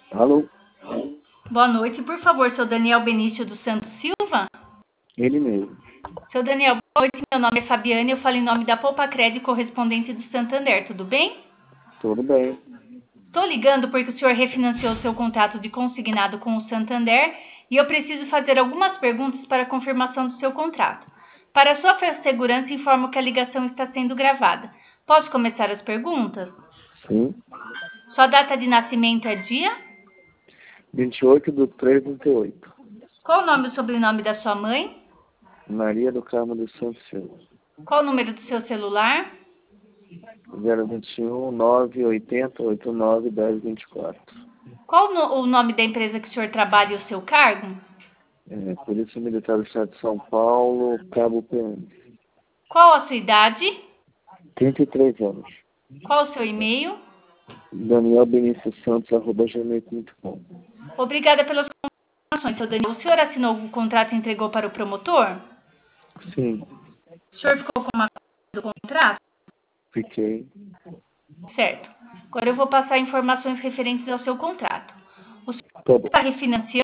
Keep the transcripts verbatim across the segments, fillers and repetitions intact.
Alô? Boa noite, por favor, seu Daniel Benício dos Santos Silva? Ele mesmo. Seu Daniel, boa noite, meu nome é Fabiane, eu falo em nome da Poupa Crédito correspondente do Santander, tudo bem? Tudo bem. Estou ligando porque o senhor refinanciou seu contrato de consignado com o Santander e eu preciso fazer algumas perguntas para a confirmação do seu contrato. Para sua segurança, informo que a ligação está sendo gravada. Posso começar as perguntas? Sim. Sua data de nascimento é dia? vinte e oito de três de trinta e oito. Qual o nome e o sobrenome da sua mãe? Maria do Carmo dos Santos Silva. Qual o número do seu celular? zero vinte e um, nove oitenta, oitenta e nove, dez vinte e quatro. Qual o nome da empresa que o senhor trabalha e o seu cargo? É, Polícia Militar do Estado de São Paulo, Cabo P M. Qual a sua idade? trinta e três anos. Qual o seu e-mail? Daniel Benício Santos, arroba gmail ponto com. Obrigada pelas informações, seu Daniel. O senhor assinou o contrato e entregou para o promotor? Sim, O senhor ficou com uma cópia do contrato? fiquei. Certo. Agora eu vou passar informações referentes ao seu contrato. O senhor Tá bom. está refinanciando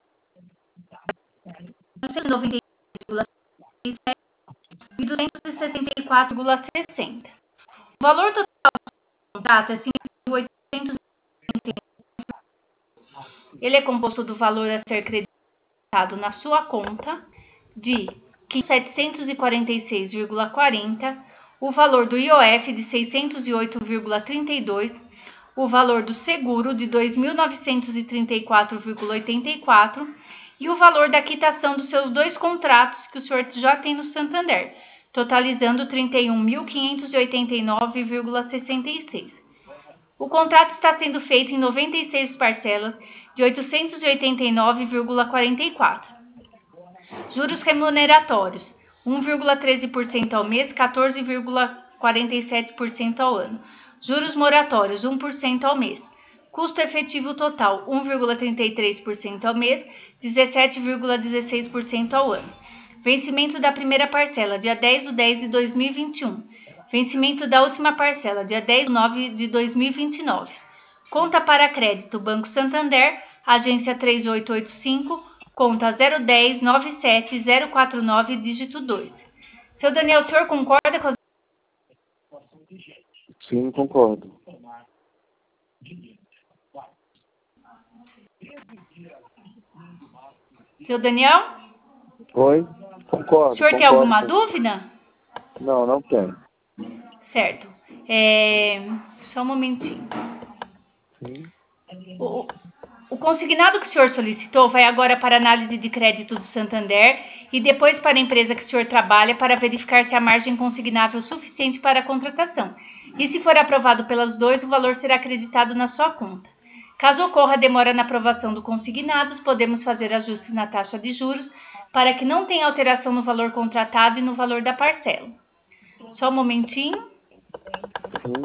noventa e seis vírgula sessenta e sessenta e quatro vírgula sessenta. O valor total do contrato é cinco mil oitocentos e oitenta. Ele é composto do valor a ser creditado na sua conta de setecentos e quarenta e seis vírgula quarenta, o valor do I O F de seiscentos e oito vírgula trinta e dois, o valor do seguro de dois mil novecentos e trinta e quatro vírgula oitenta e quatro e o valor da quitação dos seus dois contratos que o senhor já tem no Santander, totalizando trinta e um mil quinhentos e oitenta e nove vírgula sessenta e seis. O contrato está sendo feito em noventa e seis parcelas de oitocentos e oitenta e nove vírgula quarenta e quatro. Juros remuneratórios, um vírgula treze por cento ao mês, quatorze vírgula quarenta e sete por cento ao ano. Juros moratórios, um por cento ao mês. Custo efetivo total, um vírgula trinta e três por cento ao mês, dezessete vírgula dezesseis por cento ao ano. Vencimento da primeira parcela, dia dez de dez de dois mil e vinte e um. Vencimento da última parcela, dia dez de nove de dois mil e vinte e nove. Conta para crédito, Banco Santander, agência três oito oito cinco, conta zero um zero nove sete zero quatro nove, dígito dois. Seu Daniel, o senhor concorda com as... Sim, concordo. Seu Daniel? Oi? Concordo. O senhor concordo. tem alguma dúvida? Não, não tem. Certo. É... Só um momentinho. Sim. O, o consignado que o senhor solicitou vai agora para análise de crédito do Santander e depois para a empresa que o senhor trabalha para verificar se há margem consignável suficiente para a contratação. E se for aprovado pelas dois, o valor será acreditado na sua conta. Caso ocorra demora na aprovação do consignado, podemos fazer ajustes na taxa de juros para que não tenha alteração no valor contratado e no valor da parcela. Só um momentinho. Sim.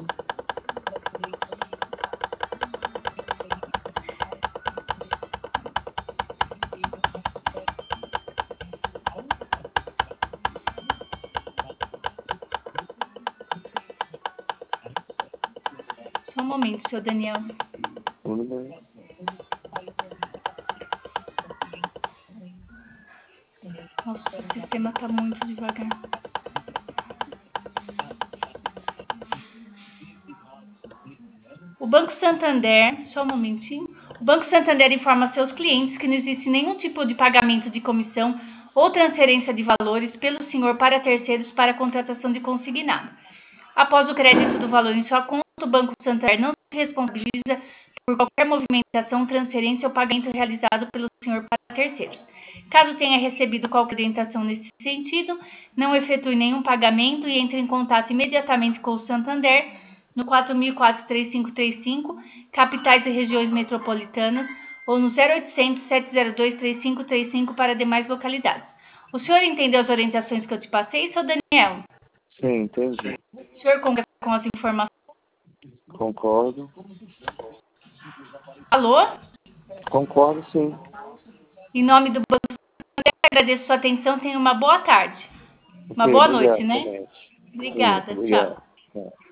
Só um momento, seu Daniel. Tudo bem. Nossa, o sistema está muito devagar. O Banco Santander, só um momentinho. O Banco Santander informa seus clientes que não existe nenhum tipo de pagamento de comissão ou transferência de valores pelo senhor para terceiros para a contratação de consignado. Após o crédito do valor em sua conta, o Banco Santander não se responsabiliza por qualquer movimentação, transferência ou pagamento realizado pelo senhor para terceiros. Caso tenha recebido qualquer orientação nesse sentido, não efetue nenhum pagamento e entre em contato imediatamente com o Santander no quatro mil e quatro, três cinco três cinco, capitais e regiões metropolitanas, ou no zero oitocentos, sete zero dois, três cinco três cinco para demais localidades. O senhor entendeu as orientações que eu te passei, seu Daniel? Sim, entendi. O senhor concorda com as informações? Concordo. Alô? Concordo, sim. Em nome do Banco Santander, agradeço sua atenção. Tenha uma boa tarde. Uma Ok, boa obrigado, noite, né? Tenente. Sim, Obrigada. obrigado. Tchau. Tchau.